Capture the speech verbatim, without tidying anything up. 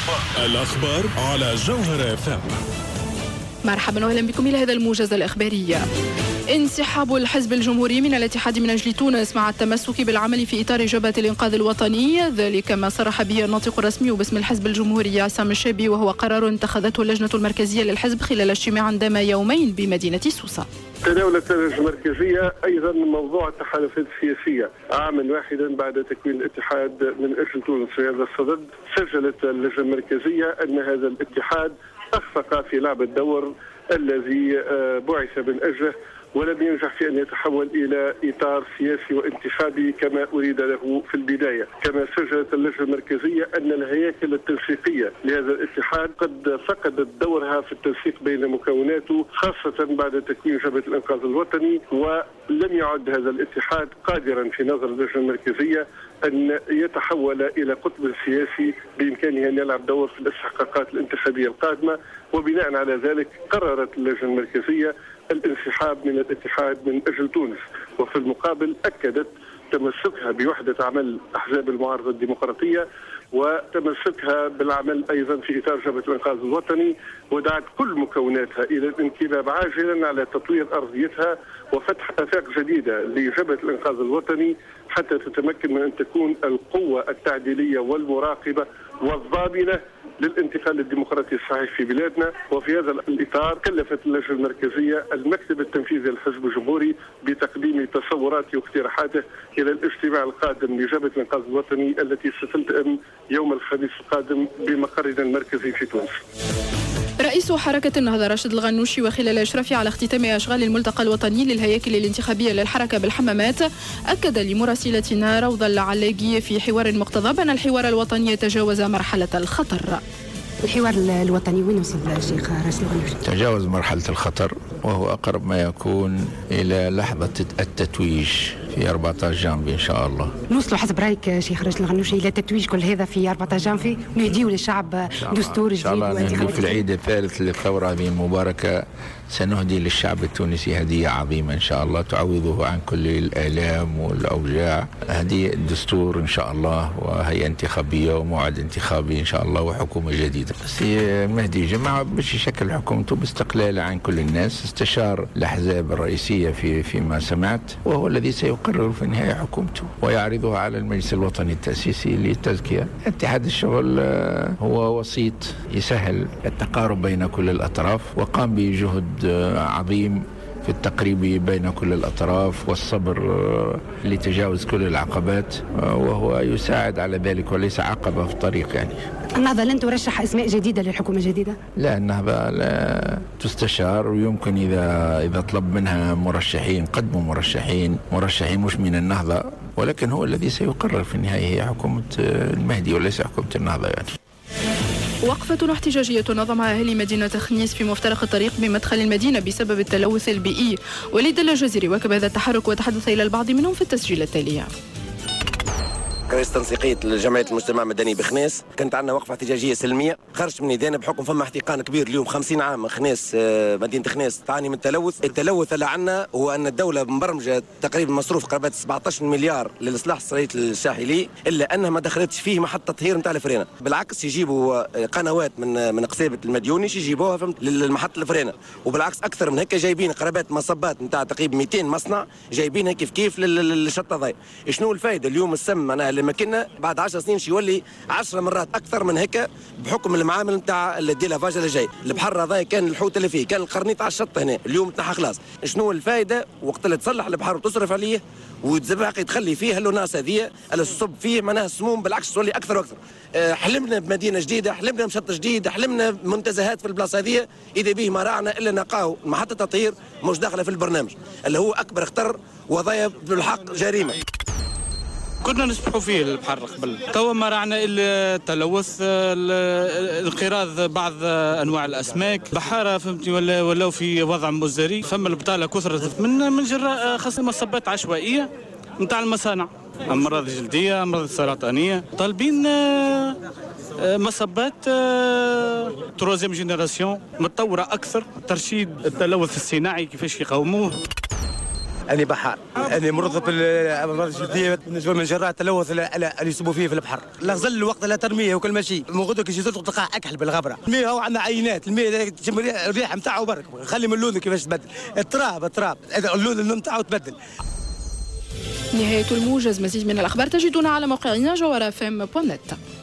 الأخبار على جوهر اف ام. مرحبا واهلا بكم الى هذا الموجز الاخباري. انسحاب الحزب الجمهوري من الاتحاد من اجل تونس مع التمسك بالعمل في اطار جبهة الانقاذ الوطني، ذلك ما صرح به الناطق الرسمي باسم الحزب الجمهوري عصام الشابي، وهو قرار اتخذته اللجنة المركزية للحزب خلال اجتماع دام يومين بمدينة سوسة. تناولت اللجنة المركزية أيضا موضوع التحالفات السياسية عاما واحدا بعد تكوين الاتحاد من أجل تونس. في هذا الصدد سجلت اللجنة المركزية أن هذا الاتحاد أخفق في لعب الدور الذي بعث من أجله، ولم ينجح في أن يتحول إلى إطار سياسي وانتخابي كما أريد له في البداية. كما سجلت اللجنة المركزية أن الهياكل التنسيقية لهذا الاتحاد قد فقدت دورها في التنسيق بين مكوناته، خاصة بعد تكوين جبهة الإنقاذ الوطني، ولم يعد هذا الاتحاد قادرا في نظر اللجنة المركزية أن يتحول إلى قطب سياسي بإمكانه أن يلعب دور في الاستحقاقات الانتخابية القادمة. وبناء على ذلك قررت اللجنة المركزية الانسحاب من الاتحاد من أجل تونس، وفي المقابل أكدت تمسكها بوحدة عمل أحزاب المعارضة الديمقراطية وتمسكها بالعمل أيضا في إطار جبهة الإنقاذ الوطني، ودعت كل مكوناتها إلى الانقلاب عاجلا على تطوير أرضيتها وفتح آفاق جديدة لجبهة الإنقاذ الوطني حتى تتمكن من أن تكون القوة التعديلية والمراقبة والضامنة للانتقال الديمقراطي الصحيح في بلادنا. وفي هذا الإطار كلفت اللجنة المركزية المكتب التنفيذي للحزب الجمهوري بتقديم تصوراته واقتراحاته إلى الاجتماع القادم لجبهة الإنقاذ الوطني التي ستلتئم يوم الخميس القادم بمقرنا المركزي في تونس. رئيس حركة النهضة راشد الغنوشي وخلال إشرافه على اختتام أشغال الملتقى الوطني للهياكل الانتخابية للحركة بالحمامات، أكد لمراسلتنا روضة العلاقي في حوار مقتضب أن الحوار الوطني يتجاوز مرحلة الخطر. الحوار الوطني وين وصل الشيخ راشد الغنوشي؟ تجاوز مرحلة الخطر، وهو أقرب ما يكون إلى لحظة التتويج في أربعة عشر جانفي إن شاء الله. نوصلوا حسب رأيك شيخ راشد الغنوشي إلى تتويج كل هذا في أربعة عشر جانفي، ونهديوا للشعب دستور جديد؟ إن شاء الله في العيد الثالث للثورة هذه المباركة سنهدي للشعب التونسي هدية عظيمة إن شاء الله تعوضه عن كل الآلام والأوجاع. هدية الدستور إن شاء الله، وهي انتخابية وموعد انتخابي إن شاء الله، وحكومة جديدة. بس مهدي جماعة باش يشكل حكومته باستقلال عن كل الناس، استشار الأحزاب الرئيسية في فيما سمعت، وهو الذي سيقرر في النهاية حكومته ويعرضها على المجلس الوطني التأسيسي للتزكية. اتحاد الشغل هو وسيط يسهل التقارب بين كل الأطراف، وقام بجهد عظيم في التقريب بين كل الأطراف والصبر لتجاوز كل العقبات، وهو يساعد على ذلك وليس عقبة في الطريق. يعني النهضة لن ترشح أسماء جديدة للحكومة الجديدة؟ لا، النهضة لا تستشار، ويمكن إذا إذا طلب منها مرشحين قدموا مرشحين مرشحين مش من النهضة، ولكن هو الذي سيقرر في النهاية هي حكومة المهدي وليس حكومة النهضة. يعني وقفة احتجاجية نظمها أهالي مدينة خنيس في مفترق الطريق بمدخل المدينة بسبب التلوث البيئي. وليد الجزيري واكب هذا التحرك وتحدث إلى البعض منهم في التسجيل التالي. رئيس تنسيقية لجمعية المجتمع المدني بخنيس، كانت عندنا وقفة احتجاجية سلمية خرجت من يدينا بحكم فما احتقان كبير اليوم خمسين عام خنيس، مدينة خنيس تعاني من التلوث. التلوث اللي عندنا هو أن الدولة مبرمجة تقريبا مصروف قرابة سبعة عشر مليار للإصلاح الصريح الساحلي، إلا أنها ما دخلتش فيه محطة تطهير نتاع الفرينة. بالعكس يجيبوا قنوات من من قصيبة المديونيش يجيبوها للمحطة الفرينة، وبالعكس أكثر من هيك جايبين قرابات مصبات نتاع تقريبا مئتين مصنع جايبينها كيف كيف للشط ضاي. شنو الفائدة اليوم السم معناها اللي ما كنا بعد عشر سنين شي يولي عشر مرات اكثر من هيك بحكم المعامل نتاع الديلافاج اللي جاي. البحر هذا كان الحوت اللي فيه كان القرنيط على الشط هنا، اليوم تنحى خلاص. شنو الفائده وقت اللي تصلح البحر وتصرف عليه وتزبق تخلي فيه هالناس هذه اللي تصب فيه معناها السموم، بالعكس تولي اكثر واكثر. أه حلمنا بمدينه جديده، حلمنا بشط جديد، حلمنا بمنتزهات في البلاصه هذه، اذا به ما راعنا الا نلقاو محطه تطهير مش داخله في البرنامج اللي هو اكبر خطر وضيع بالحق جريمه. كنا نسبحوا فيه البحر قبل، توا ما راعنا الا التلوث، انقراض بعض انواع الاسماك، بحاره فهمتي ولا ولاو في وضع مزري، فما البطاله كثرت من من جراء خاصه مصبات عشوائيه نتاع المصانع، امراض جلديه، امراض سرطانيه، طالبين مصبات تروزيام جينيراسيون متطوره اكثر، ترشيد التلوث الصناعي كيفاش يقاوموه. أنا بحار، أنا مرض بالأمراض الجلدية بالنسبة من جراء التلوث اللي يصيبوا فيه في البحر. لا غزل الوقت لا ترميه وكل ماشي، من غدوة كي تجي تلقى أكحل بالغبرة. المياه هو عندنا عينات، المياه تشم الريحة نتاعو برك، خلي من لونه كيفاش تبدل. التراب التراب، اللون نتاعو تبدل. نهاية الموجز. مزيد من الأخبار تجدون على موقعنا جوهر اف ام دوت نت.